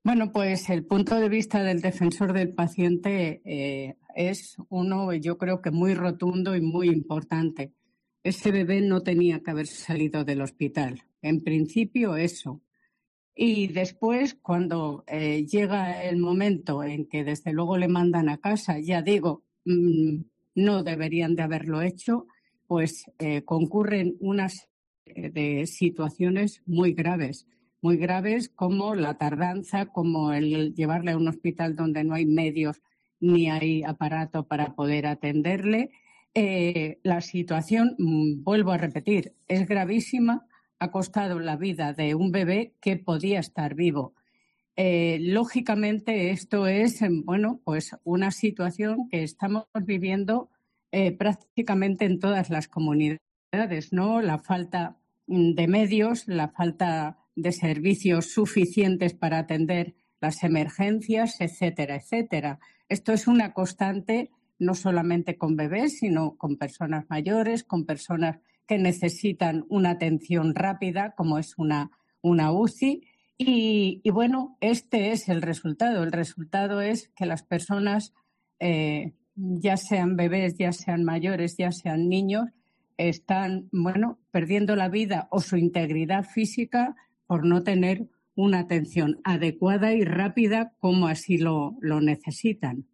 Bueno, pues el punto de vista del defensor del paciente es uno, yo creo que muy rotundo y muy importante. Ese bebé no tenía que haber salido del hospital. En principio, eso. Y después, cuando llega el momento en que desde luego le mandan a casa, ya digo, no deberían de haberlo hecho, pues concurren unas de situaciones muy graves como la tardanza, como el llevarle a un hospital donde no hay medios ni hay aparato para poder atenderle. La situación, vuelvo a repetir, es gravísima, ha costado la vida de un bebé que podía estar vivo. Lógicamente, esto es, bueno, pues una situación que estamos viviendo prácticamente en todas las comunidades, ¿no? La falta de medios, la falta de servicios suficientes para atender las emergencias, etcétera, etcétera. Esto es una constante no solamente con bebés, sino con personas mayores, con personas que necesitan una atención rápida, como es una UCI. Y bueno, este es el resultado. El resultado es que las personas, ya sean bebés, ya sean mayores, ya sean niños, están, bueno, perdiendo la vida o su integridad física por no tener una atención adecuada y rápida como así lo necesitan.